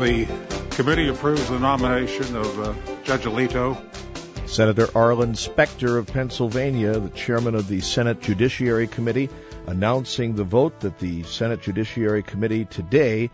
The committee approves the nomination of Judge Alito. Senator Arlen Specter of Pennsylvania, the chairman of the Senate Judiciary Committee, announcing the vote that the Senate Judiciary Committee today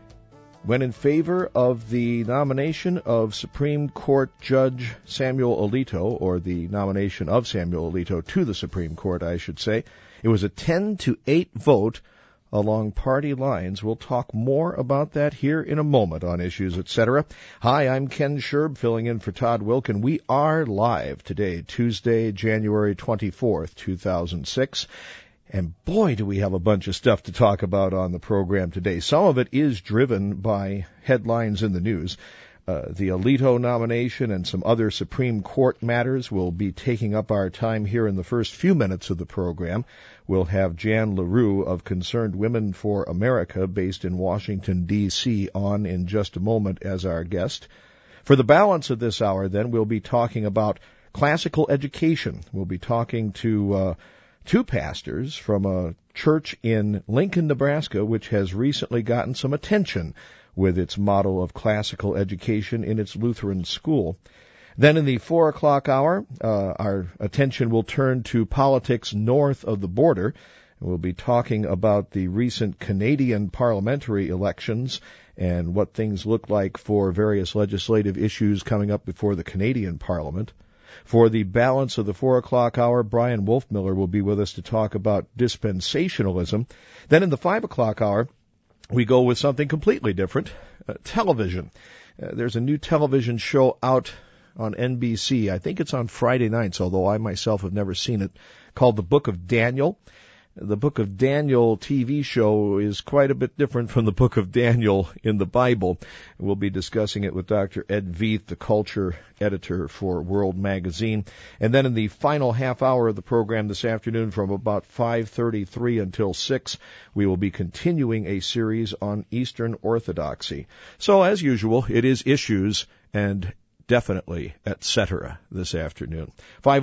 went in favor of the nomination of Supreme Court Judge Samuel Alito, or the nomination of Samuel Alito to the Supreme Court, I should say. It was a 10-8 vote along party lines. We'll talk more about that here in a moment on Issues, Etc. Hi, I'm Ken Sherb, filling in for Todd Wilkin. We are live today, Tuesday, January 24th, 2006. And boy, do we have a bunch of stuff to talk about on the program today. Some of it is driven by headlines in the news. The Alito nomination and some other Supreme Court matters will be taking up our time here in the first few minutes of the program. We'll have Jan LaRue of Concerned Women for America, based in Washington, D.C., on in just a moment as our guest. For the balance of this hour, then, we'll be talking about classical education. We'll be talking to two pastors from a church in Lincoln, Nebraska, which has recently gotten some attention with its model of classical education in its Lutheran school. Then in the 4 o'clock hour, our attention will turn to politics north of the border. We'll be talking about the recent Canadian parliamentary elections and what things look like for various legislative issues coming up before the Canadian Parliament. For the balance of the 4 o'clock hour, Brian Wolfmiller will be with us to talk about dispensationalism. Then in the 5 o'clock hour, we go with something completely different, television. There's a new television show out on NBC. I think it's on Friday nights, although I myself have never seen it, called The Book of Daniel. The Book of Daniel TV show is quite a bit different from the Book of Daniel in the Bible. We'll be discussing it with Dr. Ed Veith, the culture editor for World Magazine. And then in the final half hour of the program this afternoon, from about 5:33 until 6, we will be continuing a series on Eastern Orthodoxy. So as usual, it is issues and definitely, etc. this afternoon.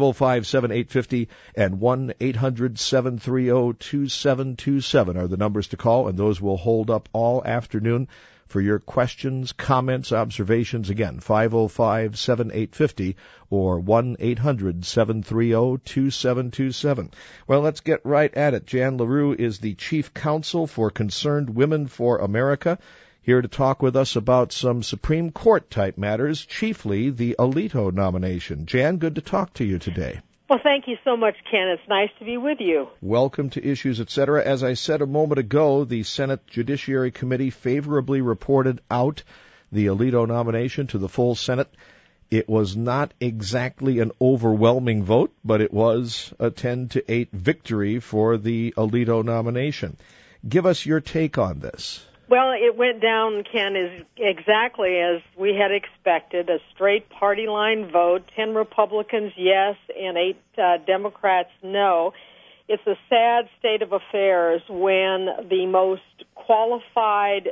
505-7850 and 1-800-730-2727 are the numbers to call, and those will hold up all afternoon for your questions, comments, observations. Again, 505-7850 or 1-800-730-2727. Well, let's get right at it. Jan LaRue is the Chief Counsel for Concerned Women for America, here to talk with us about some Supreme Court-type matters, chiefly the Alito nomination. Jan, good to talk to you today. Well, thank you so much, Ken. It's nice to be with you. Welcome to Issues, Etc. As I said a moment ago, the Senate Judiciary Committee favorably reported out the Alito nomination to the full Senate. It was not exactly an overwhelming vote, but it was a 10-8 victory for the Alito nomination. Give us your take on this. Well, it went down, Ken, is exactly as we had expected, a straight party line vote, 10 Republicans yes and 8 Democrats no. It's a sad state of affairs when the most qualified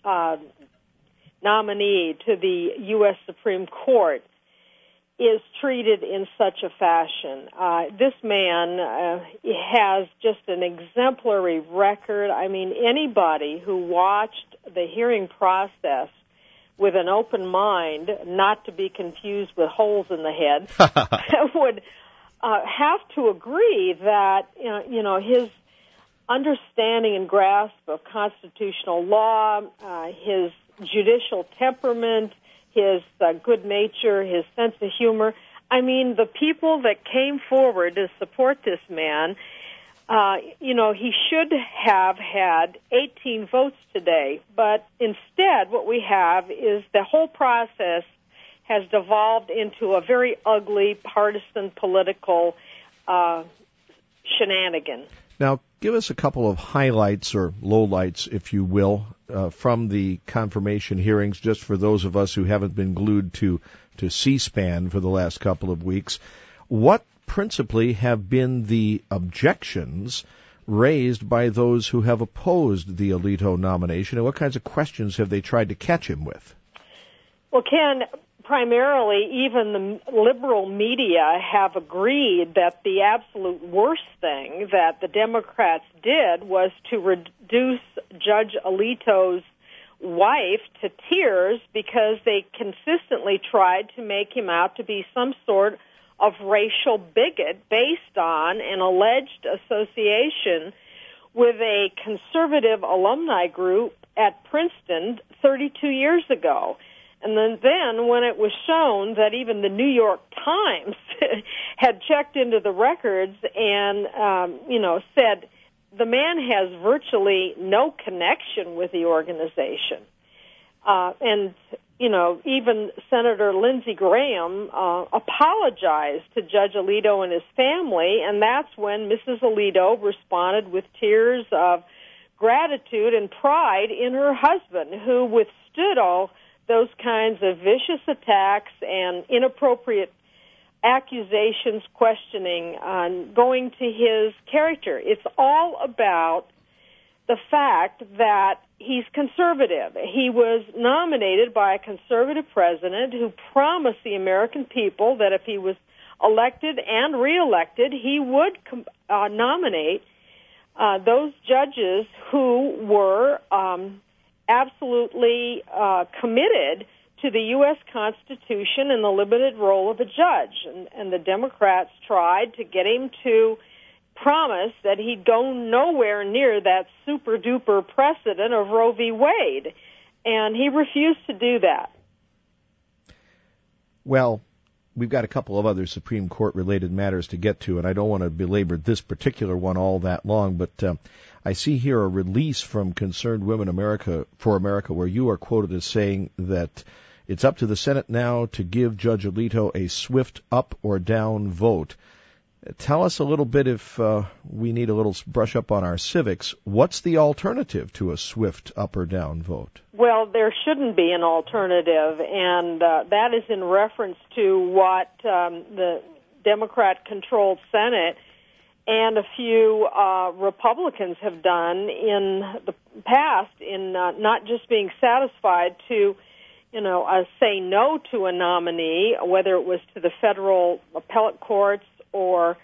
nominee to the U.S. Supreme Court is treated in such a fashion. This man has just an exemplary record. I mean, anybody who watched the hearing process with an open mind, not to be confused with holes in the head, would have to agree that, his understanding and grasp of constitutional law, his judicial temperament, his good nature, his sense of humor. I mean, the people that came forward to support this man, he should have had 18 votes today. But instead, what we have is the whole process has devolved into a very ugly, partisan, political shenanigan. Now, give us a couple of highlights or lowlights, if you will, from the confirmation hearings, just for those of us who haven't been glued to C-SPAN for the last couple of weeks. What principally have been the objections raised by those who have opposed the Alito nomination, and what kinds of questions have they tried to catch him with? Well, Ken, primarily, even the liberal media have agreed that the absolute worst thing that the Democrats did was to reduce Judge Alito's wife to tears because they consistently tried to make him out to be some sort of racial bigot based on an alleged association with a conservative alumni group at Princeton 32 years ago. And then when it was shown that even the New York Times had checked into the records and, said the man has virtually no connection with the organization. Even Senator Lindsey Graham apologized to Judge Alito and his family, and that's when Mrs. Alito responded with tears of gratitude and pride in her husband, who withstood all those kinds of vicious attacks and inappropriate accusations, questioning, going to his character. It's all about the fact that he's conservative. He was nominated by a conservative president who promised the American people that if he was elected and reelected, he would nominate those judges who were absolutely committed to the U.S. Constitution and the limited role of a judge. And the Democrats tried to get him to promise that he'd go nowhere near that super-duper precedent of Roe v. Wade. And he refused to do that. Well, we've got a couple of other Supreme Court-related matters to get to, and I don't want to belabor this particular one all that long, but I see here a release from Concerned Women for America where you are quoted as saying that it's up to the Senate now to give Judge Alito a swift up or down vote. Tell us a little bit, if we need a little brush up on our civics, what's the alternative to a swift up or down vote? Well, there shouldn't be an alternative, and that is in reference to what the Democrat-controlled Senate and a few Republicans have done in the past in not just being satisfied to, say no to a nominee, whether it was to the federal appellate courts or,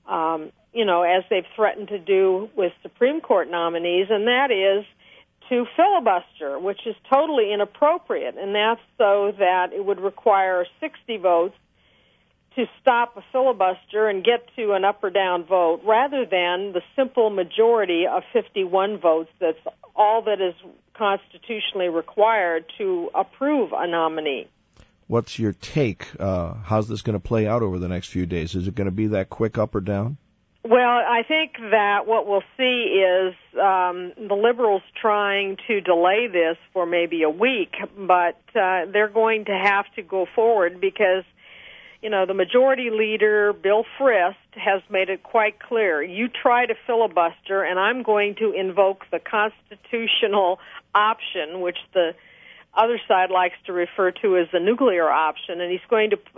as they've threatened to do with Supreme Court nominees, and that is to filibuster, which is totally inappropriate, and that's so that it would require 60 votes to stop a filibuster and get to an up or down vote, rather than the simple majority of 51 votes. That's all that is constitutionally required to approve a nominee. What's your take? How's this going to play out over the next few days? Is it going to be that quick up or down? Well, I think that what we'll see is the liberals trying to delay this for maybe a week, but they're going to have to go forward because, the majority leader, Bill Frist, has made it quite clear. You try to filibuster, and I'm going to invoke the constitutional option, which the other side likes to refer to as the nuclear option, and he's going to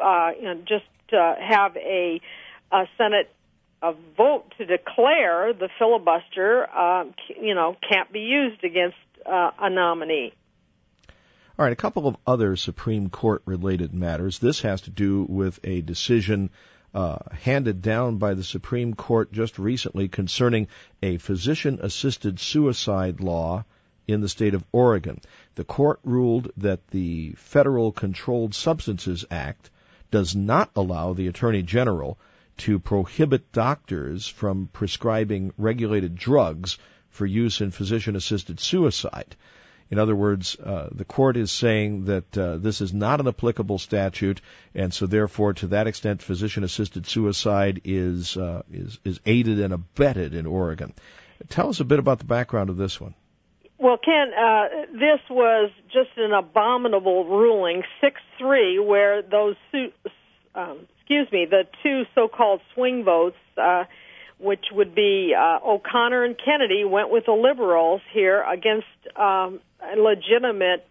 have a Senate vote to declare the filibuster, can't be used against a nominee. All right, a couple of other Supreme Court-related matters. This has to do with a decision handed down by the Supreme Court just recently concerning a physician-assisted suicide law in the state of Oregon. The court ruled that the Federal Controlled Substances Act does not allow the Attorney General to prohibit doctors from prescribing regulated drugs for use in physician-assisted suicide. In other words, the court is saying that this is not an applicable statute, and so therefore, to that extent, physician-assisted suicide is aided and abetted in Oregon. Tell us a bit about the background of this one. Well, Ken, this was just an abominable ruling, 6-3, where those the two so-called swing votes, which would be O'Connor and Kennedy, went with the liberals here against a legitimate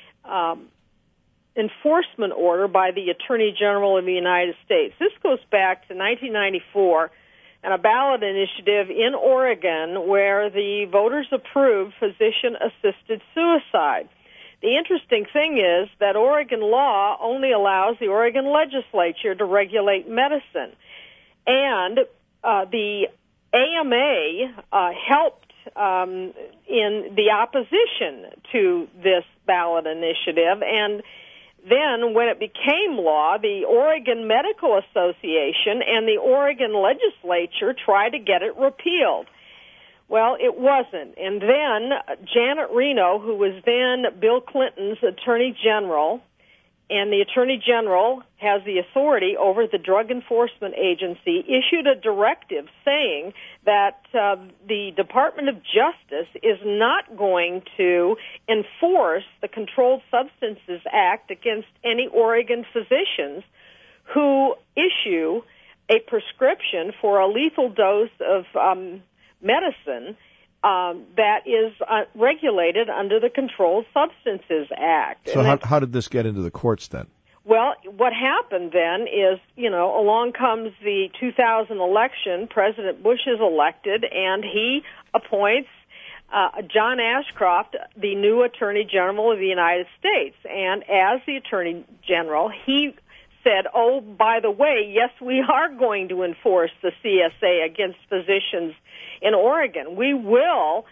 enforcement order by the Attorney General of the United States. This goes back to 1994 and a ballot initiative in Oregon where the voters approved physician-assisted suicide. The interesting thing is that Oregon law only allows the Oregon legislature to regulate medicine. And the AMA helped in the opposition to this ballot initiative. And then when it became law, the Oregon Medical Association and the Oregon legislature tried to get it repealed. Well, it wasn't. And then Janet Reno, who was then Bill Clinton's Attorney General, and the Attorney General has the authority over the Drug Enforcement Agency, issued a directive saying that the Department of Justice is not going to enforce the Controlled Substances Act against any Oregon physicians who issue a prescription for a lethal dose of medicine that is regulated under the Controlled Substances Act. So how did this get into the courts then? Well, what happened then is, along comes the 2000 election, President Bush is elected, and he appoints John Ashcroft, the new Attorney General of the United States. And as the Attorney General, he said, oh, by the way, yes, we are going to enforce the CSA against physicians in Oregon. We will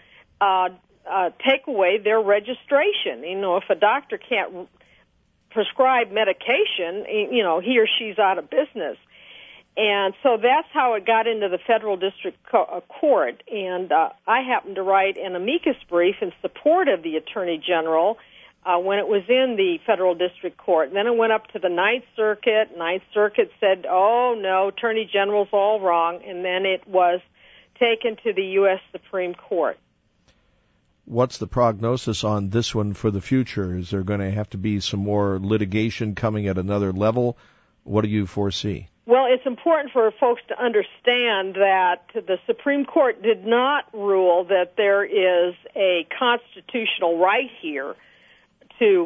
take away their registration. If a doctor can't prescribe medication, he or she's out of business. And so that's how it got into the federal district court. And I happened to write an amicus brief in support of the Attorney General when it was in the federal district court. And then it went up to the Ninth Circuit. Ninth Circuit said, oh, no, Attorney General's all wrong. And then it was taken to the U.S. Supreme Court. What's the prognosis on this one for the future? Is there going to have to be some more litigation coming at another level? What do you foresee? Well, it's important for folks to understand that the Supreme Court did not rule that there is a constitutional right here to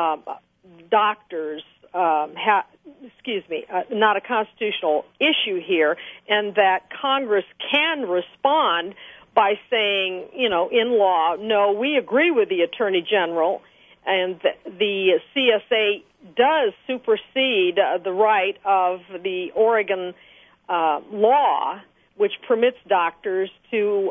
doctors not a constitutional issue here, and that Congress can respond by saying, in law, no, we agree with the Attorney General, and the CSA does supersede the right of the Oregon law, which permits doctors to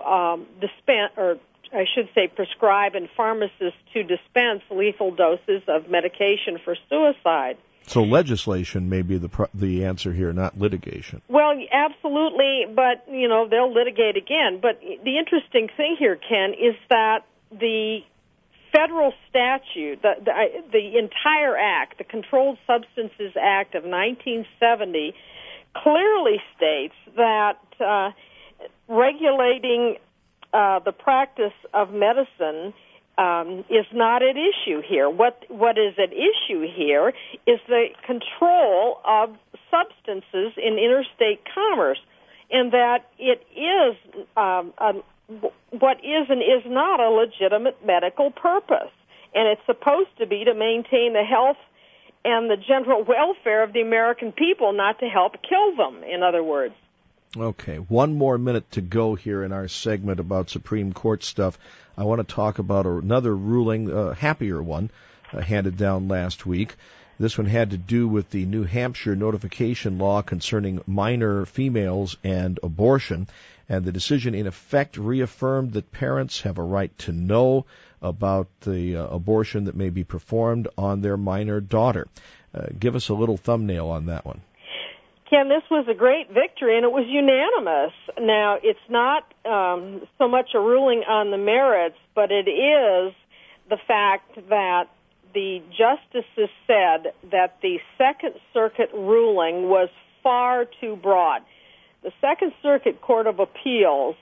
prescribe and pharmacists to dispense lethal doses of medication for suicide. So legislation may be the answer here, not litigation. Well, absolutely, but, they'll litigate again. But the interesting thing here, Ken, is that the federal statute, the entire act, the Controlled Substances Act of 1970, clearly states that regulating the practice of medicine is not at issue here. What is at issue here is the control of substances in interstate commerce, and that it is what is and is not a legitimate medical purpose. And it's supposed to be to maintain the health and the general welfare of the American people, not to help kill them, in other words. Okay, one more minute to go here in our segment about Supreme Court stuff. I want to talk about another ruling, a happier one, handed down last week. This one had to do with the New Hampshire notification law concerning minor females and abortion. And the decision, in effect, reaffirmed that parents have a right to know about the abortion that may be performed on their minor daughter. Give us a little thumbnail on that one. Ken, this was a great victory, and it was unanimous. Now, it's not so much a ruling on the merits, but it is the fact that the justices said that the Second Circuit ruling was far too broad. The Second Circuit Court of Appeals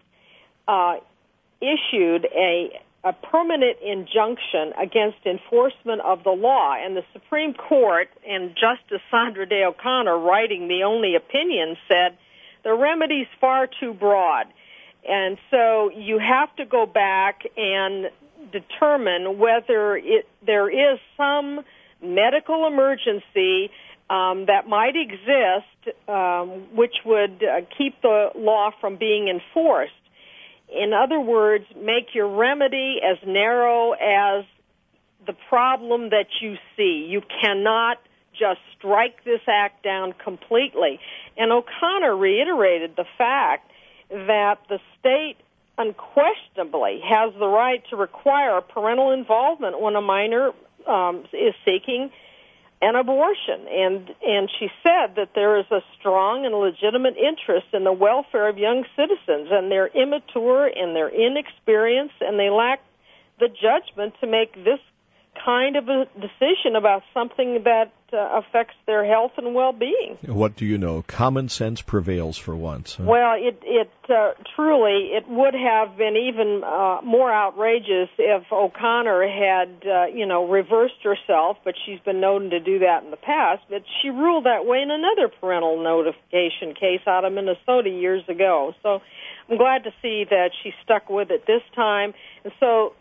issued a permanent injunction against enforcement of the law, and the Supreme Court and Justice Sandra Day O'Connor, writing the only opinion, said the remedy's far too broad. And so you have to go back and determine whether there is some medical emergency that might exist which would keep the law from being enforced. In other words, make your remedy as narrow as the problem that you see. You cannot just strike this act down completely. And O'Connor reiterated the fact that the state unquestionably has the right to require parental involvement when a minor is seeking an abortion. And she said that there is a strong and legitimate interest in the welfare of young citizens, and they're immature and they're inexperienced, and they lack the judgment to make this kind of a decision about something that affects their health and well-being. What do you know? Common sense prevails for once. Huh? Well, it truly, it would have been even more outrageous if O'Connor had, reversed herself, but she's been known to do that in the past. But she ruled that way in another parental notification case out of Minnesota years ago. So I'm glad to see that she stuck with it this time. And so,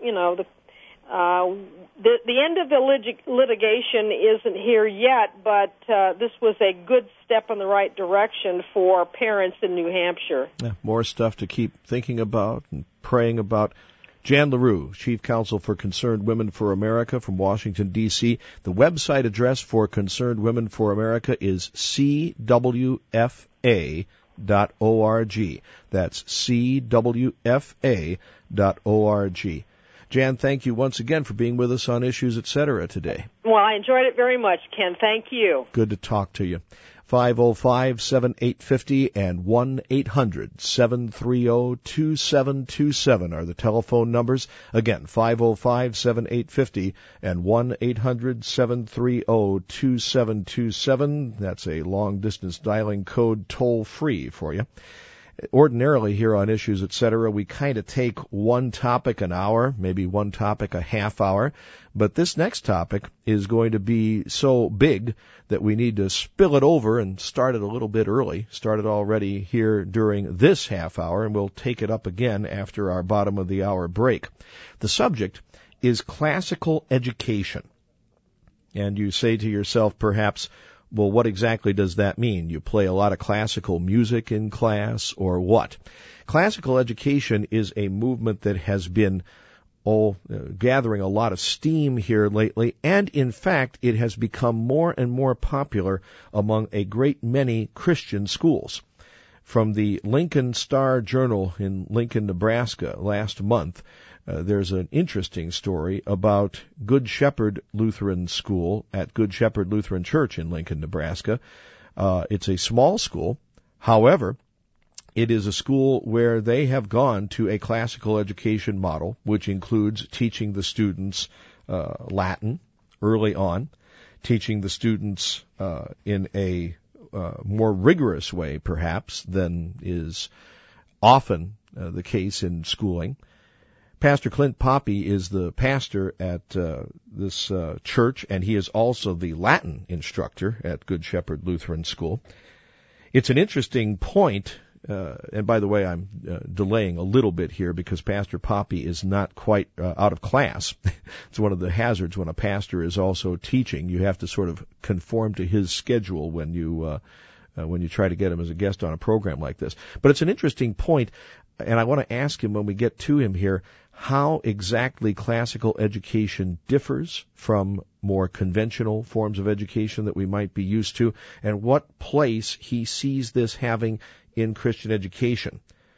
the end of the litigation isn't here yet, but this was a good step in the right direction for parents in New Hampshire. Yeah, more stuff to keep thinking about and praying about. Jan LaRue, Chief Counsel for Concerned Women for America from Washington, D.C. The website address for Concerned Women for America is CWFA.org. That's CWFA.org. Jan, thank you once again for being with us on Issues Etc. today. Well, I enjoyed it very much, Ken. Thank you. Good to talk to you. 505-7850 and 1-800-730-2727 are the telephone numbers. Again, 505-7850 and 1-800-730-2727. That's a long-distance dialing code toll-free for you. Ordinarily here on Issues Etc., we kind of take one topic an hour, maybe one topic a half hour, but this next topic is going to be so big that we need to spill it over and start it a little bit early. Started already here during this half hour, and we'll take it up again after our bottom of the hour break. The subject is classical education. And you say to yourself, perhaps, well, what exactly does that mean? You play a lot of classical music in class, or what? Classical education is a movement that has been gathering a lot of steam here lately, and in fact, it has become more and more popular among a great many Christian schools. From the Lincoln Star-Journal in Lincoln, Nebraska last month, there's an interesting story about Good Shepherd Lutheran School at Good Shepherd Lutheran Church in Lincoln, Nebraska. It's a small school. However, it is a school where they have gone to a classical education model, which includes teaching the students Latin early on, teaching the students in a more rigorous way, perhaps, than is often the case in schooling. Pastor Clint Poppy is the pastor at this church, and he is also the Latin instructor at Good Shepherd Lutheran School. It's an interesting point, and by the way, I'm delaying a little bit here because Pastor Poppy is not quite out of class. It's one of the hazards when a pastor is also teaching. You have to sort of conform to his schedule when you try to get him as a guest on a program like this. But it's an interesting point, and I want to ask him when we get to him here how exactly classical education differs from more conventional forms of education that we might be used to, and what place he sees this having in Christian education.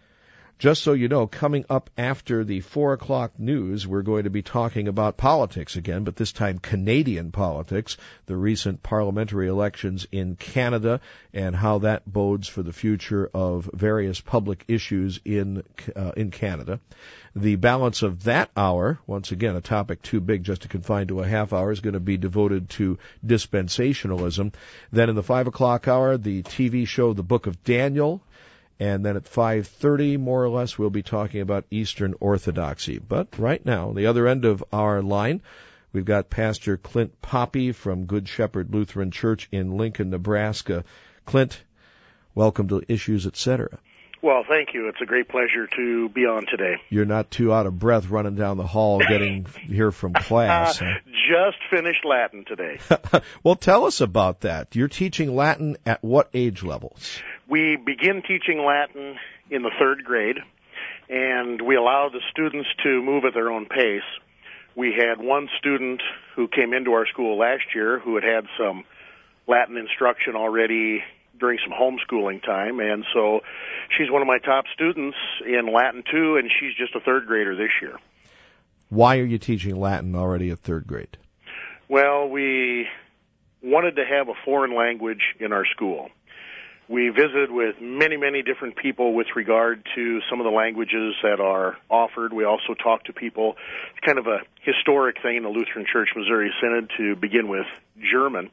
Just so you know, coming up after the 4 o'clock news, we're going to be talking about politics again, but this time Canadian politics, the recent parliamentary elections in Canada, and how that bodes for the future of various public issues in Canada. The balance of that hour, once again, a topic too big just to confine to a half hour, is going to be devoted to dispensationalism. Then in the 5 o'clock hour, the TV show The Book of Daniel. And then at 5:30, more or less, we'll be talking about Eastern Orthodoxy. But right now, the other end of our line, we've got Pastor Clint Poppy from Good Shepherd Lutheran Church in Lincoln, Nebraska. Clint, welcome to Issues Etc. Well, thank you. It's a great pleasure to be on today. You're not too out of breath running down the hall getting here from class. Just finished Latin today. Well, tell us about that. You're teaching Latin at what age levels? We begin teaching Latin in the 3rd grade, and we allow the students to move at their own pace. We had one student who came into our school last year who had some Latin instruction already during some homeschooling time, and so she's one of my top students in Latin too, and she's just a third grader this year. Why are you teaching Latin already at third grade? Well, we wanted to have a foreign language in our school. We visited with many, many different people with regard to some of the languages that are offered. We also talked to people. It's kind of a historic thing in the Lutheran Church Missouri Synod to begin with German.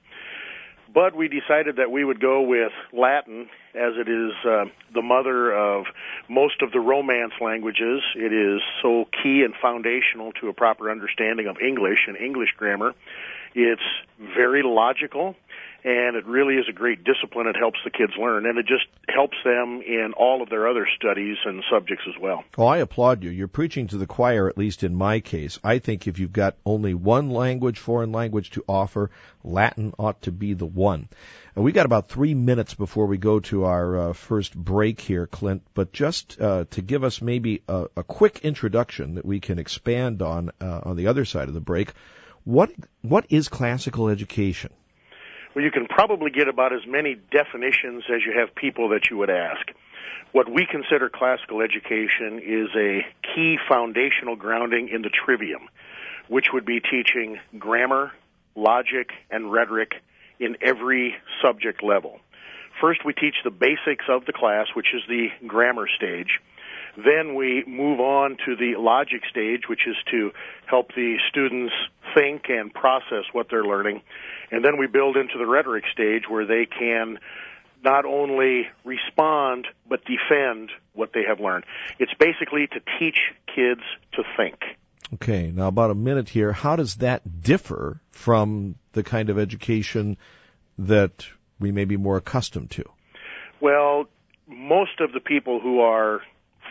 But we decided that we would go with Latin, as it is the mother of most of the Romance languages. It is so key and foundational to a proper understanding of English and English grammar. It's very logical, and it really is a great discipline. It helps the kids learn, and it just helps them in all of their other studies and subjects as well. Oh, I applaud you. You're preaching to the choir, at least in my case. I think if you've got only one language, foreign language to offer, Latin ought to be the one. And we got about 3 minutes before we go to our first break here, Clint, but just to give us maybe a quick introduction that we can expand on the other side of the break, what is classical education? Well, you can probably get about as many definitions as you have people that you would ask. What we consider classical education is a key foundational grounding in the trivium, which would be teaching grammar, logic, and rhetoric in every subject level. First, we teach the basics of the class, which is the grammar stage. Then we move on to the logic stage, which is to help the students think and process what they're learning. And then we build into the rhetoric stage where they can not only respond, but defend what they have learned. It's basically to teach kids to think. Okay, now about a minute here. How does that differ from the kind of education that we may be more accustomed to? Well, most of the people who are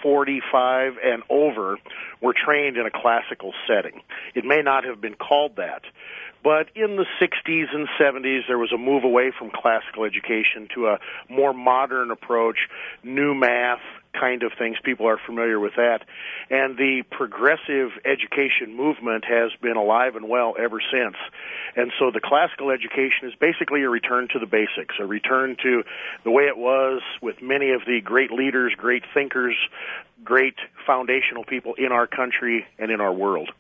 45 and over were trained in a classical setting. It may not have been called that, but in the 60s and 70s there was a move away from classical education to a more modern approach, new math kind of things. People are familiar with that. And the progressive education movement has been alive and well ever since. And so the classical education is basically a return to the basics, a return to the way it was with many of the great leaders, great thinkers, great foundational people in our country and in our world.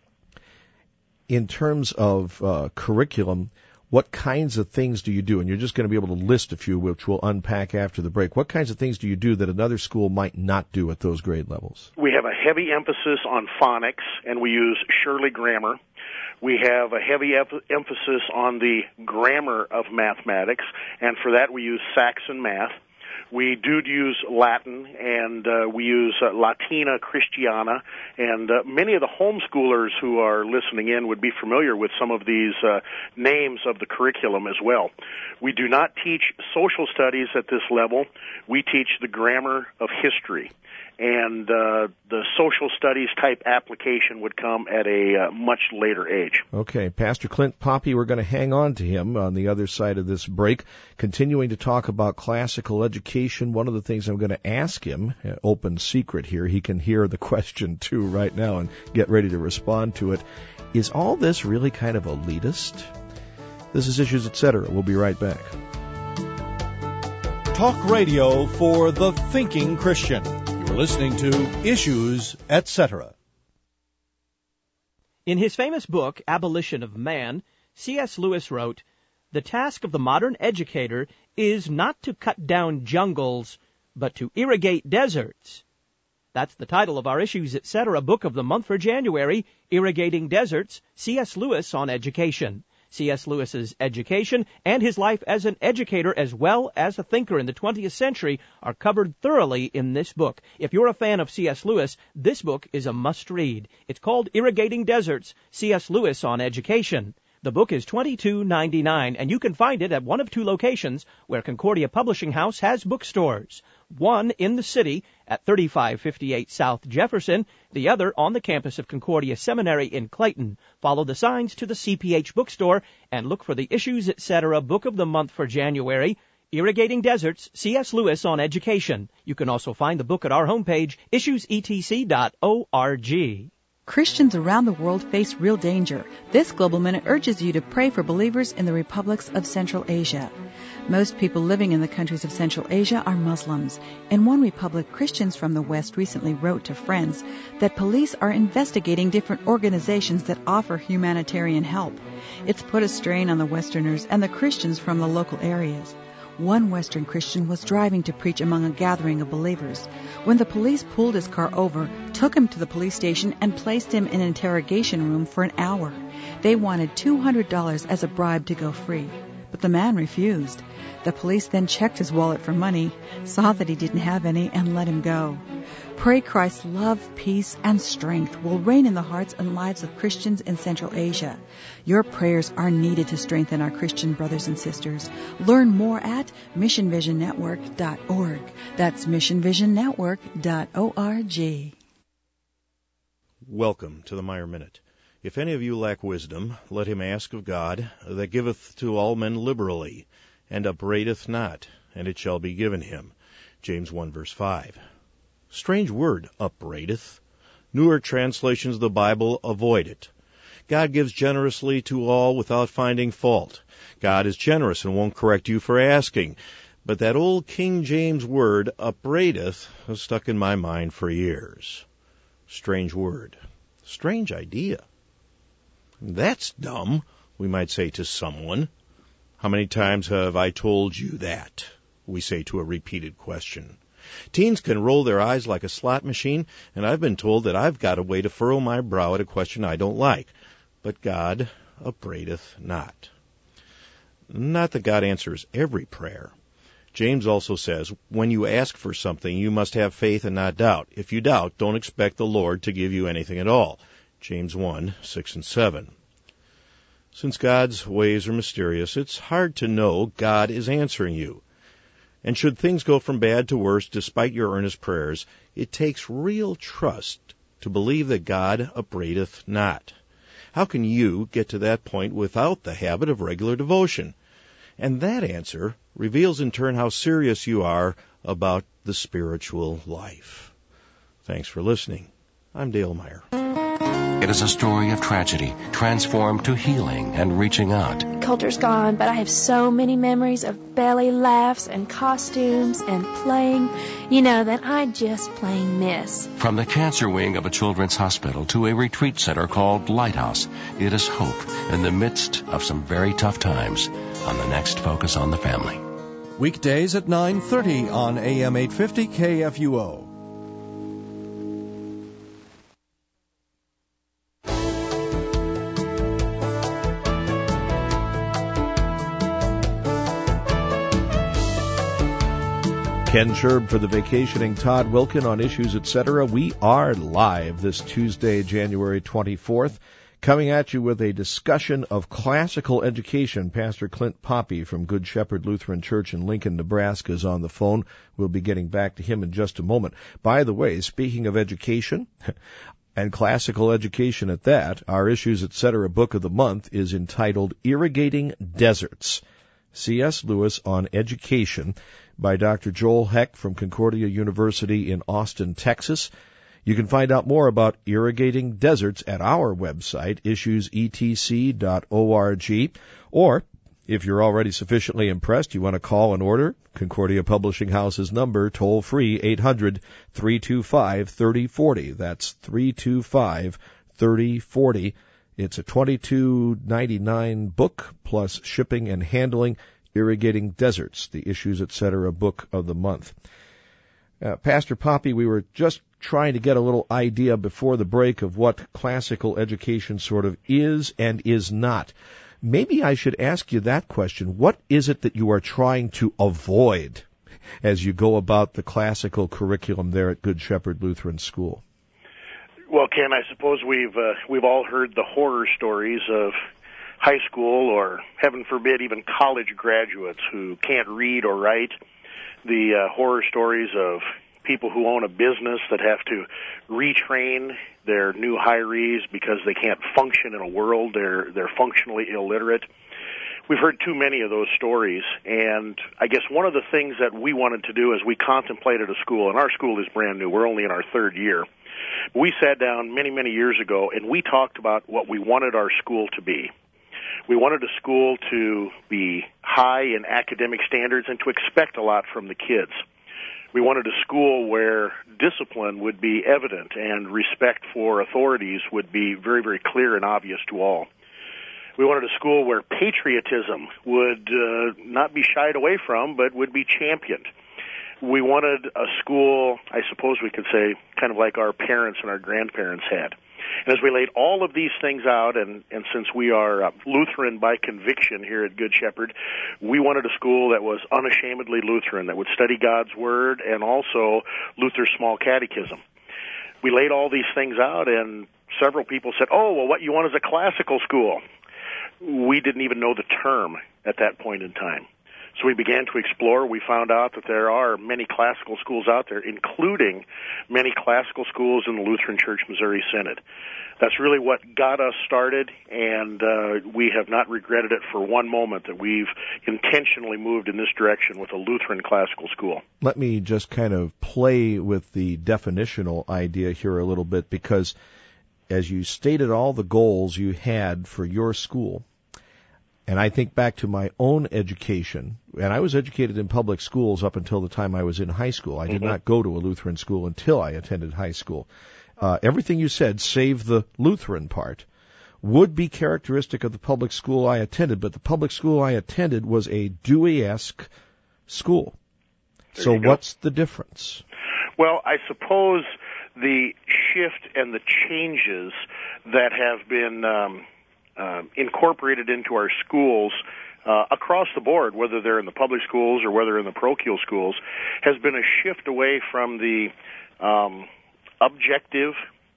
In terms of curriculum, what kinds of things do you do? And you're just going to be able to list a few, which we'll unpack after the break. What kinds of things do you do that another school might not do at those grade levels? We have a heavy emphasis on phonics, and we use Shirley grammar. We have a heavy emphasis on the grammar of mathematics, and for that we use Saxon math. We do use Latin, and we use Latina Christiana, and many of the homeschoolers who are listening in would be familiar with some of these names of the curriculum as well. We do not teach social studies at this level. We teach the grammar of history, and the social studies type application would come at a much later age. Okay, Pastor Clint Poppe, we're going to hang on to him on the other side of this break, continuing to talk about classical education. One of the things I'm going to ask him, open secret here, he can hear the question too right now and get ready to respond to it, is all this really kind of elitist? This is Issues, Etc. We'll be right back. Talk radio for the thinking Christian. You're listening to Issues, Etc. In his famous book, Abolition of Man, C.S. Lewis wrote, "The task of the modern educator is not to cut down jungles, but to irrigate deserts." That's the title of our Issues, Etc. book of the month for January, Irrigating Deserts, C.S. Lewis on Education. C.S. Lewis's education and his life as an educator as well as a thinker in the 20th century are covered thoroughly in this book. If you're a fan of C.S. Lewis, this book is a must-read. It's called Irrigating Deserts, C.S. Lewis on Education. The book is $22.99, and you can find it at one of two locations where Concordia Publishing House has bookstores. One in the city at 3558 South Jefferson, the other on the campus of Concordia Seminary in Clayton. Follow the signs to the CPH bookstore and look for the Issues, Etc. book of the month for January, Irrigating Deserts, C.S. Lewis on Education. You can also find the book at our homepage, issuesetc.org. Christians around the world face real danger. This Global Minute urges you to pray for believers in the republics of Central Asia. Most people living in the countries of Central Asia are Muslims. In one republic, Christians from the West recently wrote to friends that police are investigating different organizations that offer humanitarian help. It's put a strain on the Westerners and the Christians from the local areas. One Western Christian was driving to preach among a gathering of believers when the police pulled his car over, took him to the police station, and placed him in an interrogation room for an hour. They wanted $200 as a bribe to go free, but the man refused. The police then checked his wallet for money, saw that he didn't have any, and let him go. Pray Christ's love, peace, and strength will reign in the hearts and lives of Christians in Central Asia. Your prayers are needed to strengthen our Christian brothers and sisters. Learn more at missionvisionnetwork.org. That's missionvisionnetwork.org. Welcome to the Meyer Minute. If any of you lack wisdom, let him ask of God, that giveth to all men liberally, and upbraideth not, and it shall be given him. James 1 verse 5. Strange word, upbraideth. Newer translations of the Bible avoid it. God gives generously to all without finding fault. God is generous and won't correct you for asking. But that old King James word, upbraideth, has stuck in my mind for years. Strange word. Strange idea. That's dumb, we might say to someone. How many times have I told you that? We say to a repeated question. Teens can roll their eyes like a slot machine, and I've been told that I've got a way to furrow my brow at a question I don't like. But God upbraideth not. Not that God answers every prayer. James also says, when you ask for something, you must have faith and not doubt. If you doubt, don't expect the Lord to give you anything at all. James 1, 6 and 7. Since God's ways are mysterious, it's hard to know God is answering you. And should things go from bad to worse despite your earnest prayers, it takes real trust to believe that God upbraideth not. How can you get to that point without the habit of regular devotion? And that answer reveals in turn how serious you are about the spiritual life. Thanks for listening. I'm Dale Meyer. It is a story of tragedy, transformed to healing and reaching out. Culture's gone, but I have so many memories of belly laughs and costumes and playing, that I just plain miss. From the cancer wing of a children's hospital to a retreat center called Lighthouse, it is hope in the midst of some very tough times on the next Focus on the Family. Weekdays at 9:30 on AM 850 KFUO. Ken Sherb for the vacationing Todd Wilkin on Issues, Etc. We are live this Tuesday, January 24th, coming at you with a discussion of classical education. Pastor Clint Poppy from Good Shepherd Lutheran Church in Lincoln, Nebraska is on the phone. We'll be getting back to him in just a moment. By the way, speaking of education, and classical education at that, our Issues, Etc. book of the month is entitled Irrigating Deserts. C.S. Lewis on Education by Dr. Joel Heck from Concordia University in Austin, Texas. You can find out more about irrigating deserts at our website, issuesetc.org, or if you're already sufficiently impressed, you want to call and order, Concordia Publishing House's number, toll-free, 800-325-3040. That's 325-3040. It's a $22.99 book plus shipping and handling, Irrigating Deserts, the Issues, Etc. book of the month. Pastor Poppy, we were just trying to get a little idea before the break of what classical education sort of is and is not. Maybe I should ask you that question. What is it that you are trying to avoid as you go about the classical curriculum there at Good Shepherd Lutheran School? Well, Ken, I suppose we've all heard the horror stories of high school or, heaven forbid, even college graduates who can't read or write. The horror stories of people who own a business that have to retrain their new hirees because they can't function in a world they're functionally illiterate. We've heard too many of those stories, and I guess one of the things that we wanted to do as we contemplated a school, and our school is brand new, we're only in our third year, We sat down many, many years ago, and we talked about what we wanted our school to be. We wanted a school to be high in academic standards and to expect a lot from the kids. We wanted a school where discipline would be evident and respect for authorities would be very, very clear and obvious to all. We wanted a school where patriotism would not be shied away from, but would be championed. We wanted a school, I suppose we could say, kind of like our parents and our grandparents had. And as we laid all of these things out, and since we are Lutheran by conviction here at Good Shepherd, we wanted a school that was unashamedly Lutheran, that would study God's Word and also Luther's Small Catechism. We laid all these things out, and several people said, oh, well, what you want is a classical school. We didn't even know the term at that point in time. So we began to explore. We found out that there are many classical schools out there, including many classical schools in the Lutheran Church Missouri Synod. That's really what got us started, and we have not regretted it for one moment that we've intentionally moved in this direction with a Lutheran classical school. Let me just kind of play with the definitional idea here a little bit, because as you stated all the goals you had for your school, and I think back to my own education, and I was educated in public schools up until the time I was in high school. I did not go to a Lutheran school until I attended high school. Everything you said, save the Lutheran part, would be characteristic of the public school I attended, but the public school I attended was a Dewey-esque school. So what's the difference? Well, I suppose the shift and the changes that have been incorporated into our schools across the board, whether they're in the public schools or whether in the parochial schools, has been a shift away from the objective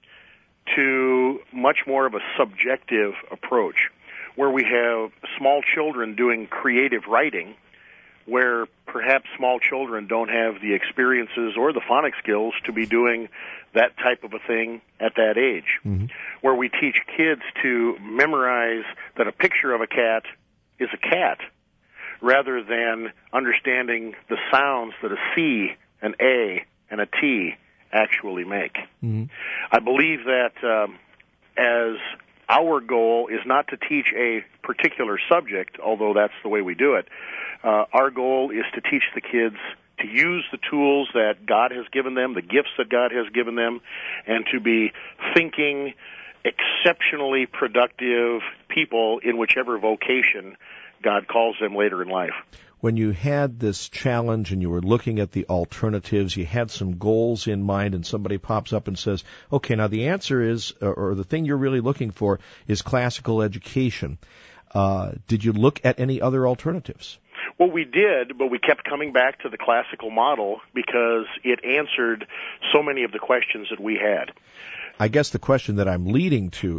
to much more of a subjective approach, where we have small children doing creative writing, where perhaps small children don't have the experiences or the phonics skills to be doing that type of a thing at that age, where we teach kids to memorize that a picture of a cat is a cat, rather than understanding the sounds that a C, an A, and a T actually make. I believe that as our goal is not to teach a particular subject, although that's the way we do it, our goal is to teach the kids to use the tools that God has given them, the gifts that God has given them, and to be thinking, exceptionally productive people in whichever vocation God calls them later in life. When you had this challenge and you were looking at the alternatives, you had some goals in mind, and somebody pops up and says, okay, now the answer is, or the thing you're really looking for is classical education. Did you look at any other alternatives? Well, we did, but we kept coming back to the classical model because it answered so many of the questions that we had. I guess the question that I'm leading to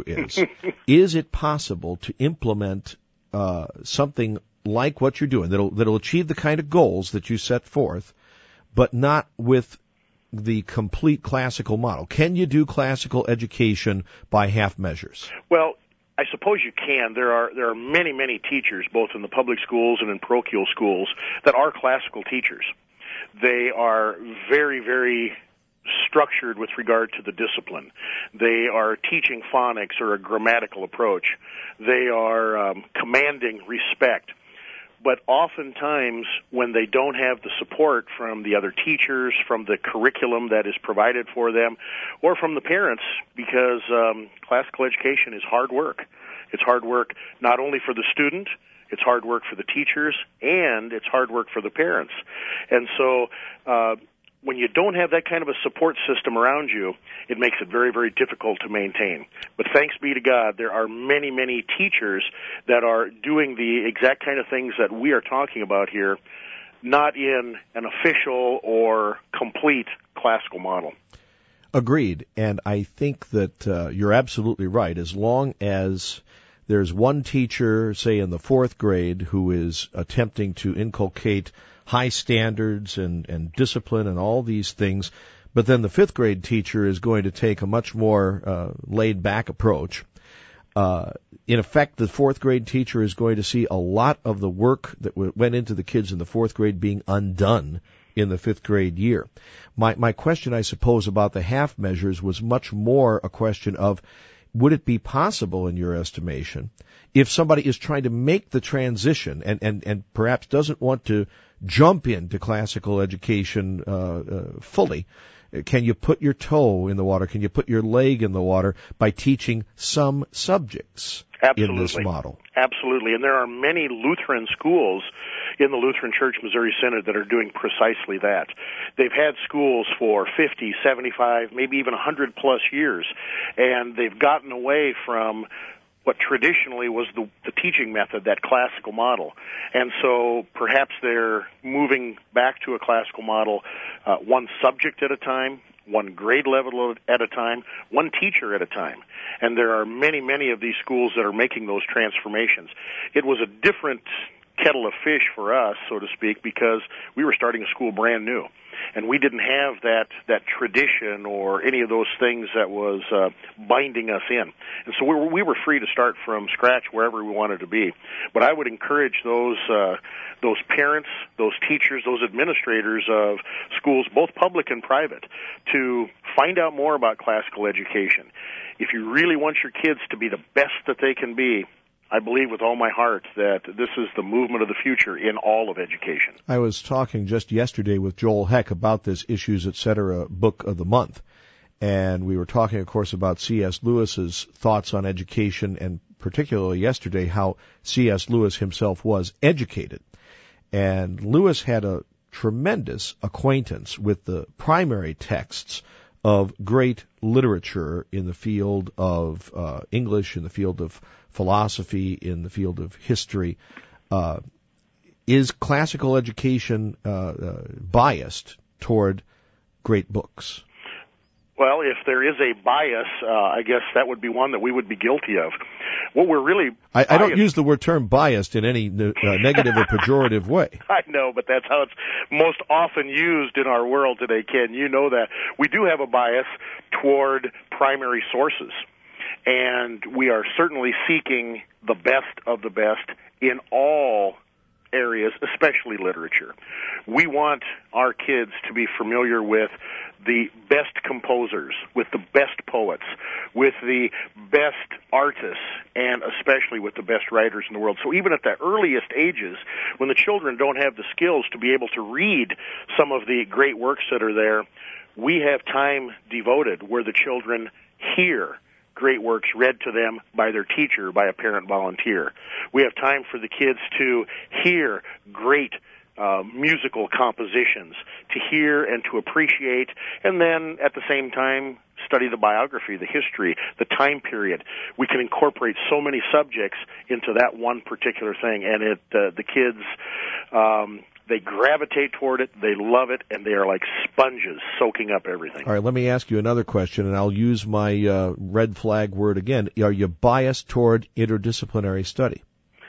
is it possible to implement something like what you're doing that'll achieve the kind of goals that you set forth, but not with the complete classical model? Can you do classical education by half measures? Well, I suppose you can. There are many, many teachers, both in the public schools and in parochial schools, that are classical teachers. They are very, very structured with regard to the discipline. They are teaching phonics or a grammatical approach. They are commanding respect. But oftentimes, when they don't have the support from the other teachers, from the curriculum that is provided for them, or from the parents, because classical education is hard work. It's hard work not only for the student, it's hard work for the teachers, and it's hard work for the parents. And so when you don't have that kind of a support system around you, it makes it very, very difficult to maintain. But thanks be to God, there are many, many teachers that are doing the exact kind of things that we are talking about here, not in an official or complete classical model. Agreed. And I think that you're absolutely right. As long as there's one teacher, say in the fourth grade, who is attempting to inculcate high standards and discipline and all these things, but then the fifth grade teacher is going to take a much more laid-back approach. In effect, the fourth grade teacher is going to see a lot of the work that went into the kids in the fourth grade being undone in the 5th grade year. My question, I suppose, about the half measures was much more a question of, would it be possible, in your estimation, if somebody is trying to make the transition and perhaps doesn't want to jump into classical education fully, can you put your toe in the water? Can you put your leg in the water by teaching some subjects in this model? Absolutely. And there are many Lutheran schools in the Lutheran Church Missouri Synod that are doing precisely that. They've had schools for 50, 75, maybe even 100 plus years, and they've gotten away from what traditionally was the teaching method, that classical model. And so perhaps they're moving back to a classical model, one subject at a time, one grade level at a time, one teacher at a time. And there are many, many of these schools that are making those transformations. It was a different kettle of fish for us, so to speak, because we were starting a school brand new. And we didn't have that tradition or any of those things that was binding us in. And so we were free to start from scratch wherever we wanted to be. But I would encourage those parents, those teachers, those administrators of schools, both public and private, to find out more about classical education. If you really want your kids to be the best that they can be, I believe with all my heart that this is the movement of the future in all of education. I was talking just yesterday with Joel Heck about this Issues, Etc. book of the month, and we were talking, of course, about C.S. Lewis's thoughts on education, and particularly yesterday how C.S. Lewis himself was educated. And Lewis had a tremendous acquaintance with the primary texts of great literature in the field of English, in the field of philosophy, in the field of history. Is classical education biased toward great books? Well, if there is a bias, I guess that would be one that we would be guilty of. What we're really... I don't use the term biased in any negative or pejorative way. I know, but that's how it's most often used in our world today, Ken. You know that. We do have a bias toward primary sources, and we are certainly seeking the best of the best in all areas, especially literature. We want our kids to be familiar with the best composers, with the best poets, with the best artists, and especially with the best writers in the world. So even at the earliest ages, when the children don't have the skills to be able to read some of the great works that are there, we have time devoted where the children hear great works read to them by their teacher, by a parent volunteer. We have time for the kids to hear great musical compositions, to hear and to appreciate, and then at the same time study the biography, the history, the time period. We can incorporate so many subjects into that one particular thing, and the kids, they gravitate toward it, they love it, and they are like sponges soaking up everything. All right, let me ask you another question, and I'll use my red flag word again. Are you biased toward interdisciplinary study?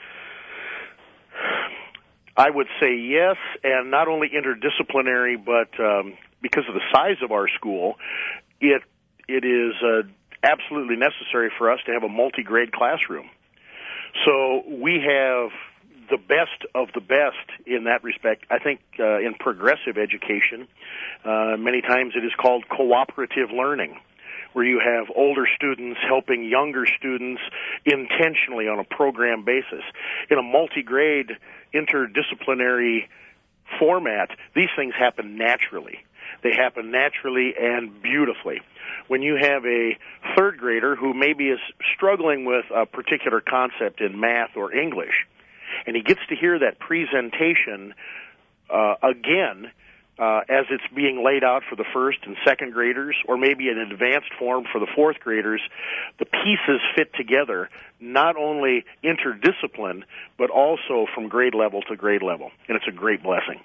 I would say yes, and not only interdisciplinary, but because of the size of our school, it is absolutely necessary for us to have a multi-grade classroom. So we have the best of the best in that respect. I think in progressive education, many times it is called cooperative learning, where you have older students helping younger students intentionally on a program basis. In a multi-grade interdisciplinary format, these things happen naturally. They happen naturally and beautifully. When you have a third grader who maybe is struggling with a particular concept in math or English, and he gets to hear that presentation again as it's being laid out for the first and second graders, or maybe in an advanced form for the fourth graders, the pieces fit together, not only interdiscipline, but also from grade level to grade level. And it's a great blessing.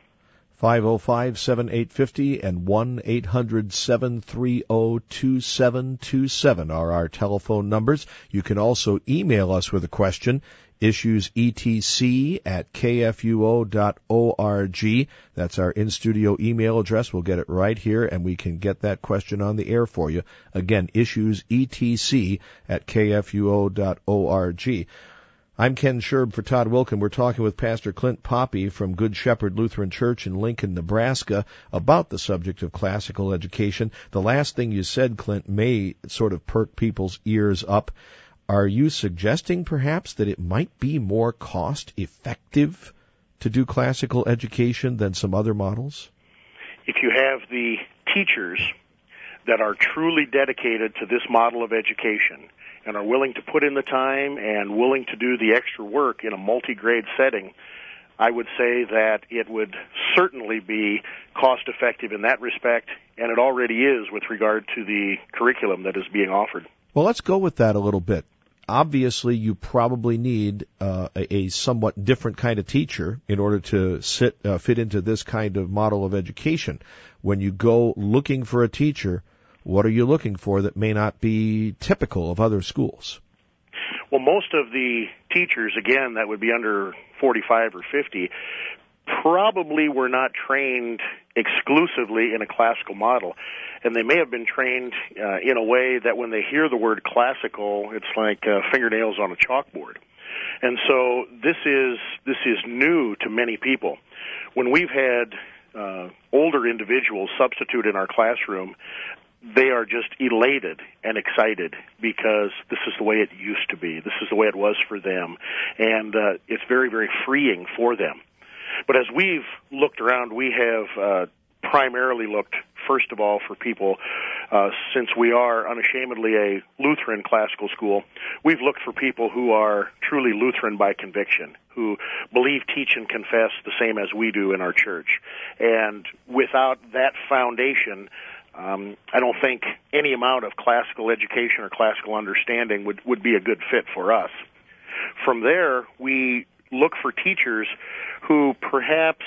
505-7850 and 1-800-730-2727 are our telephone numbers. You can also email us with a question, issuesetc@kfuo.org. That's our in-studio email address. We'll get it right here, and we can get that question on the air for you. Again, issuesetc@kfuo.org. I'm Ken Sherb for Todd Wilken. We're talking with Pastor Clint Poppe from Good Shepherd Lutheran Church in Lincoln, Nebraska, about the subject of classical education. The last thing you said, Clint, may sort of perk people's ears up. Are you suggesting perhaps that it might be more cost-effective to do classical education than some other models? If you have the teachers that are truly dedicated to this model of education and are willing to put in the time and willing to do the extra work in a multi-grade setting, I would say that it would certainly be cost-effective in that respect, and it already is with regard to the curriculum that is being offered. Well, let's go with that a little bit. Obviously, you probably need a somewhat different kind of teacher in order to fit into this kind of model of education. When you go looking for a teacher, what are you looking for that may not be typical of other schools? Well, most of the teachers, again, that would be under 45 or 50, probably were not trained exclusively in a classical model. And they may have been trained in a way that when they hear the word classical, it's like fingernails on a chalkboard. And so this is new to many people. When we've had older individuals substitute in our classroom, they are just elated and excited because this is the way it used to be. This is the way it was for them. And it's very, very freeing for them. But as we've looked around, we have primarily looked, first of all, for people, since we are unashamedly a Lutheran classical school, we've looked for people who are truly Lutheran by conviction, who believe, teach, and confess the same as we do in our church. And without that foundation, I don't think any amount of classical education or classical understanding would be a good fit for us. From there, we look for teachers who perhaps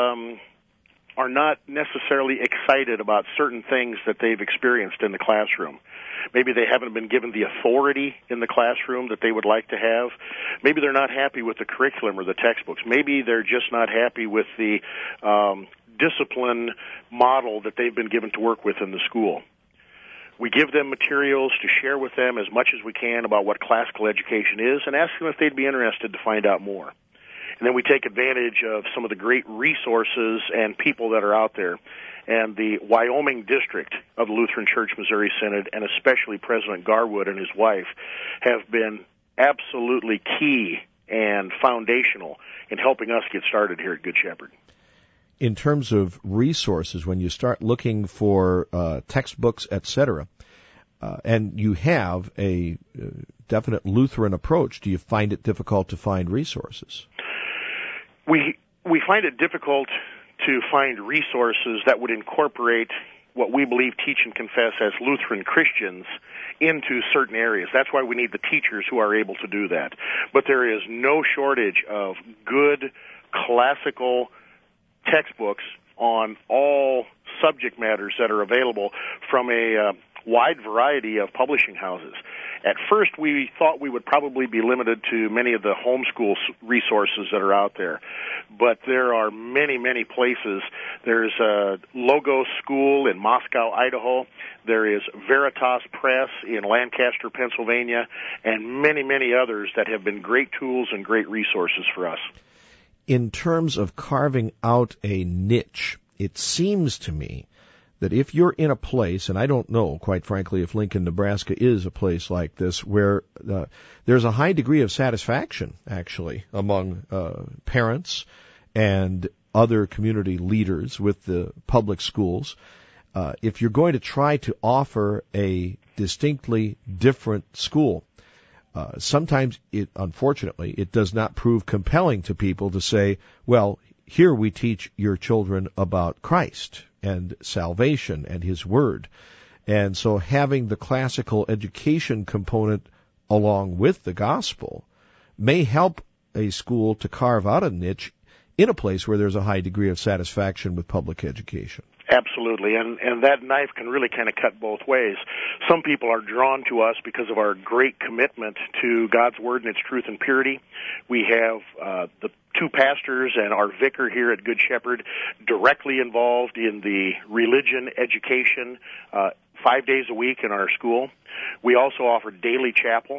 are not necessarily excited about certain things that they've experienced in the classroom. Maybe they haven't been given the authority in the classroom that they would like to have. Maybe they're not happy with the curriculum or the textbooks. Maybe they're just not happy with the discipline model that they've been given to work with in the school. We give them materials to share with them as much as we can about what classical education is and ask them if they'd be interested to find out more. And then we take advantage of some of the great resources and people that are out there. And the Wyoming district of the Lutheran Church Missouri Synod, and especially President Garwood and his wife, have been absolutely key and foundational in helping us get started here at Good Shepherd. In terms of resources, when you start looking for textbooks, etc., and you have a definite Lutheran approach, do you find it difficult to find resources? We find it difficult to find resources that would incorporate what we believe, teach, and confess as Lutheran Christians into certain areas. That's why we need the teachers who are able to do that. But there is no shortage of good classical textbooks on all subject matters that are available from a wide variety of publishing houses. At first, we thought we would probably be limited to many of the homeschool resources that are out there, but there are many, many places. There's a Logos School in Moscow, Idaho. There is Veritas Press in Lancaster, Pennsylvania, and many, many others that have been great tools and great resources for us. In terms of carving out a niche, it seems to me that if you're in a place, and I don't know, quite frankly, if Lincoln, Nebraska is a place like this, where there's a high degree of satisfaction, actually, among parents and other community leaders with the public schools, if you're going to try to offer a distinctly different school, sometimes, unfortunately, it does not prove compelling to people to say, well, here we teach your children about Christ and salvation and His Word. And so having the classical education component along with the gospel may help a school to carve out a niche in a place where there's a high degree of satisfaction with public education. Absolutely, and that knife can really kind of cut both ways. Some people are drawn to us because of our great commitment to God's Word and its truth and purity. We have the two pastors and our vicar here at Good Shepherd directly involved in the religion education 5 days a week in our school. We also offer daily chapel.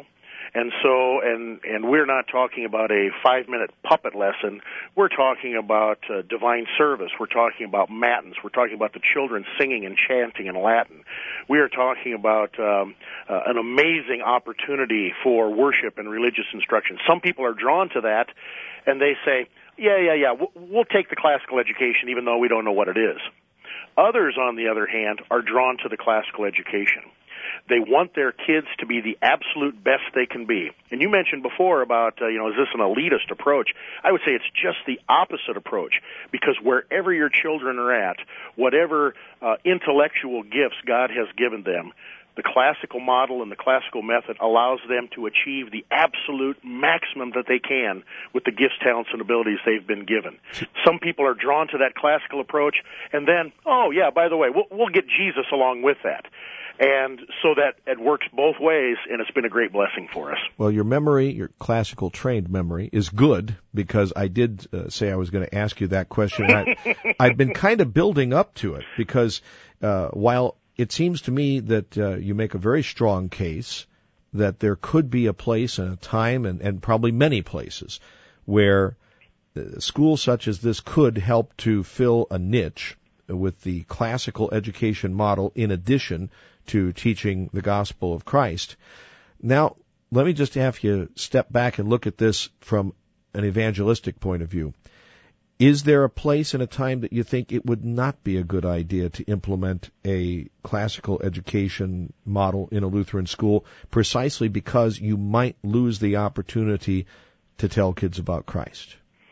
And so, and we're not talking about a 5-minute puppet lesson. We're talking about divine service. We're talking about matins. We're talking about the children singing and chanting in Latin. We are talking about an amazing opportunity for worship and religious instruction. Some people are drawn to that, and they say, yeah, we'll take the classical education even though we don't know what it is. Others, on the other hand, are drawn to the classical education. They want their kids to be the absolute best they can be. And you mentioned before about, is this an elitist approach? I would say it's just the opposite approach, because wherever your children are at, whatever intellectual gifts God has given them, the classical model and the classical method allows them to achieve the absolute maximum that they can with the gifts, talents, and abilities they've been given. Some people are drawn to that classical approach, and then, by the way, we'll get Jesus along with that. And so that it works both ways, and it's been a great blessing for us. Well, your memory, your classical trained memory, is good, because I did say I was going to ask you that question. I've been kind of building up to it, because while it seems to me that you make a very strong case that there could be a place and a time, and probably many places, where schools such as this could help to fill a niche with the classical education model in addition to teaching the gospel of Christ. Now, let me just have you step back and look at this from an evangelistic point of view. Is there a place and a time that you think it would not be a good idea to implement a classical education model in a Lutheran school, precisely because you might lose the opportunity to tell kids about Christ?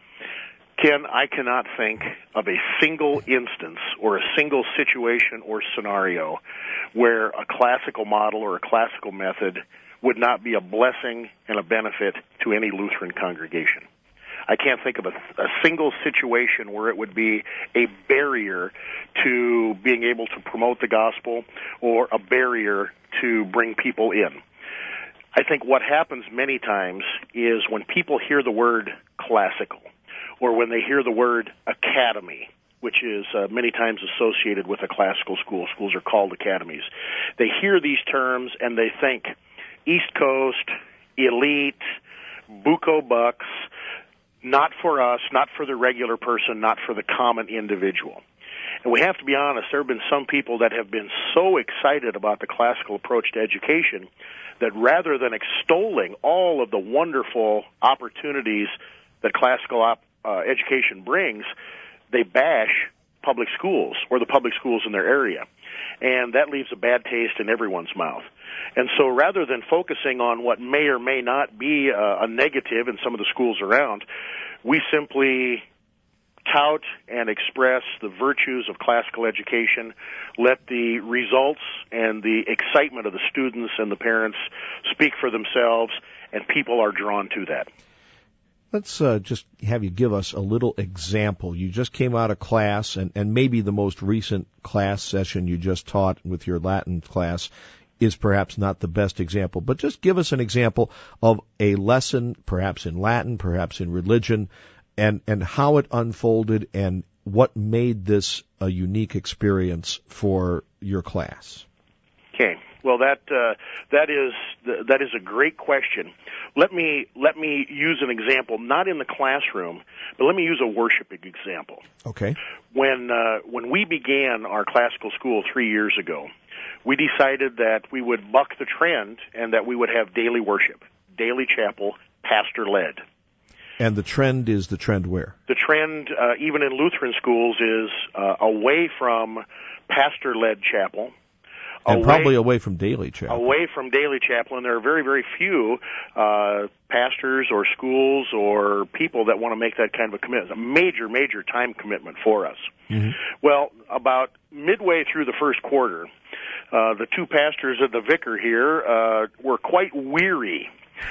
Ken, I cannot think of a single instance or a single situation or scenario where a classical model or a classical method would not be a blessing and a benefit to any Lutheran congregation. I can't think of a single situation where it would be a barrier to being able to promote the gospel or a barrier to bring people in. I think what happens many times is when people hear the word classical, or when they hear the word academy, which is many times associated with a classical school. Schools are called academies. They hear these terms and they think East Coast, elite, buco bucks, not for us, not for the regular person, not for the common individual. And we have to be honest, there have been some people that have been so excited about the classical approach to education that rather than extolling all of the wonderful opportunities that classical education brings, they bash public schools or the public schools in their area. And that leaves a bad taste in everyone's mouth. And so rather than focusing on what may or may not be a negative in some of the schools around, we simply tout and express the virtues of classical education, let the results and the excitement of the students and the parents speak for themselves, and people are drawn to that. Let's just have you give us a little example. You just came out of class, and maybe the most recent class session you just taught with your Latin class is perhaps not the best example, but just give us an example of a lesson, perhaps in Latin, perhaps in religion, and how it unfolded and what made this a unique experience for your class. Okay. Well, that is a great question. Let me use an example, not in the classroom, but let me use a worshiping example. Okay. When we began our classical school 3 years ago, we decided that we would buck the trend and that we would have daily worship, daily chapel, pastor-led. And the trend is the trend where? The trend, even in Lutheran schools, is away from pastor-led chapel. And probably away from daily chapel. Away from daily chapel, and there are very, very few pastors or schools or people that want to make that kind of a commitment. It's a major, major time commitment for us. Mm-hmm. Well, about midway through the first quarter, the two pastors and the vicar here were quite weary.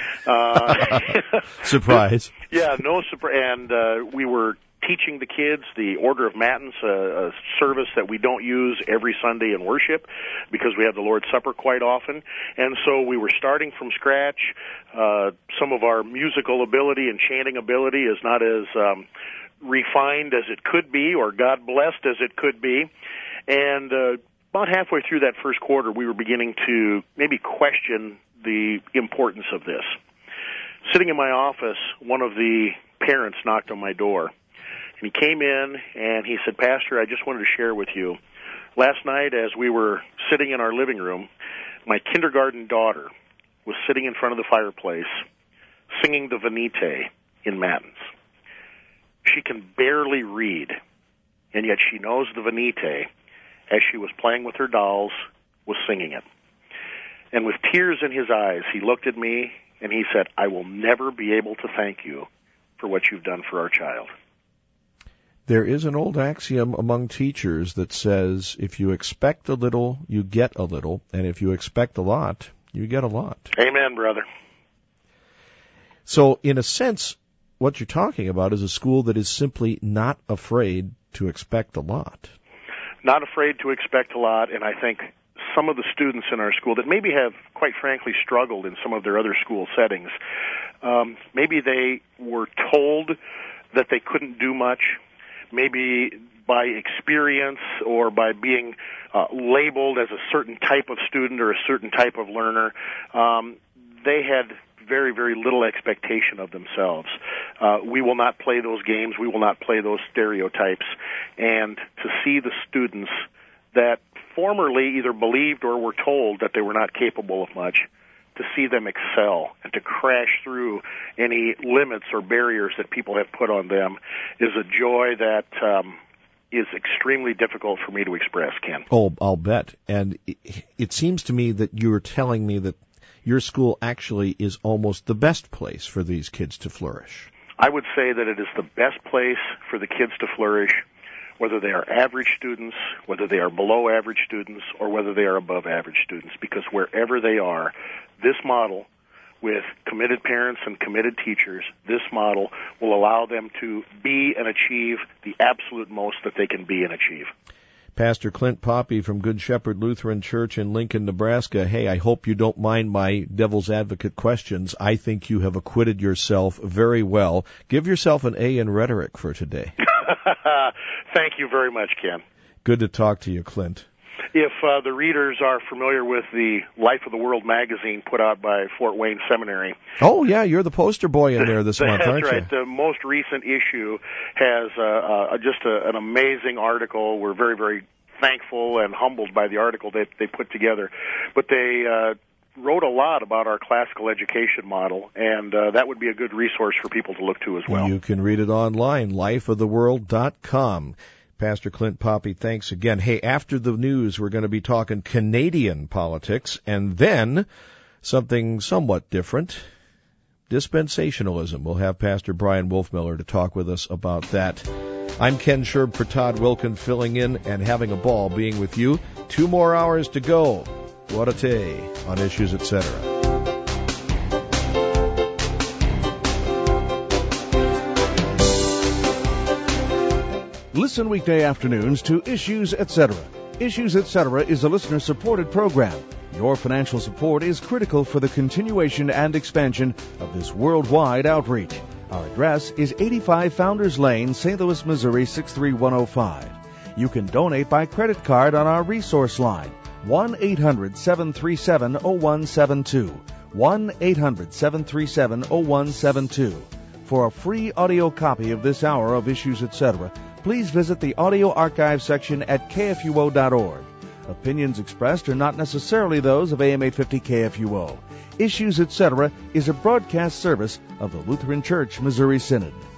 Surprise. Yeah, no surprise. And we were teaching the kids the Order of Matins, a service that we don't use every Sunday in worship because we have the Lord's Supper quite often. And so we were starting from scratch. Some of our musical ability and chanting ability is not as refined as it could be or God-blessed as it could be. And about halfway through that first quarter, we were beginning to maybe question the importance of this. Sitting in my office, one of the parents knocked on my door. And he came in and he said, "Pastor, I just wanted to share with you. Last night as we were sitting in our living room, my kindergarten daughter was sitting in front of the fireplace singing the Venite in Matins. She can barely read, and yet she knows the Venite as she was playing with her dolls, was singing it. And with tears in his eyes, he looked at me and he said, I will never be able to thank you for what you've done for our child." There is an old axiom among teachers that says, if you expect a little, you get a little, and if you expect a lot, you get a lot. Amen, brother. So, in a sense, what you're talking about is a school that is simply not afraid to expect a lot. Not afraid to expect a lot, and I think some of the students in our school that maybe have, quite frankly, struggled in some of their other school settings, maybe they were told that they couldn't do much, maybe by experience or by being labeled as a certain type of student or a certain type of learner. They had very, very little expectation of themselves. We will not play those games. We will not play those stereotypes. And to see the students that formerly either believed or were told that they were not capable of much, to see them excel and to crash through any limits or barriers that people have put on them is a joy that is extremely difficult for me to express, Ken. Oh, I'll bet. And it seems to me that you're telling me that your school actually is almost the best place for these kids to flourish. I would say that it is the best place for the kids to flourish, whether they are average students, whether they are below average students, or whether they are above average students, because wherever they are, this model, with committed parents and committed teachers, this model will allow them to be and achieve the absolute most that they can be and achieve. Pastor Clint Poppe from Good Shepherd Lutheran Church in Lincoln, Nebraska. Hey, I hope you don't mind my devil's advocate questions. I think you have acquitted yourself very well. Give yourself an A in rhetoric for today. Thank you very much, Ken. Good to talk to you, Clint. If the readers are familiar with the Life of the World magazine put out by Fort Wayne Seminary. Oh, yeah, you're the poster boy in there this month, aren't you? That's right. The most recent issue has just an amazing article. We're very, very thankful and humbled by the article that they put together. But they wrote a lot about our classical education model, and that would be a good resource for people to look to as well. You can read it online, lifeoftheworld.com. Pastor Clint Poppe, thanks again. Hey, after the news, we're going to be talking Canadian politics, and then something somewhat different, dispensationalism. We'll have Pastor Brian Wolfmiller to talk with us about that. I'm Ken Sherb for Todd Wilkin, filling in and having a ball being with you. 2 more hours to go. What a day on Issues, Etc. Listen weekday afternoons to Issues, Etc. Issues, Etc. is a listener-supported program. Your financial support is critical for the continuation and expansion of this worldwide outreach. Our address is 85 Founders Lane, St. Louis, Missouri, 63105. You can donate by credit card on our resource line, 1-800-737-0172, 1-800-737-0172. For a free audio copy of this hour of Issues, Etc., please visit the audio archive section at kfuo.org. Opinions expressed are not necessarily those of AM 850 KFUO. Issues, Etc. is a broadcast service of the Lutheran Church Missouri Synod.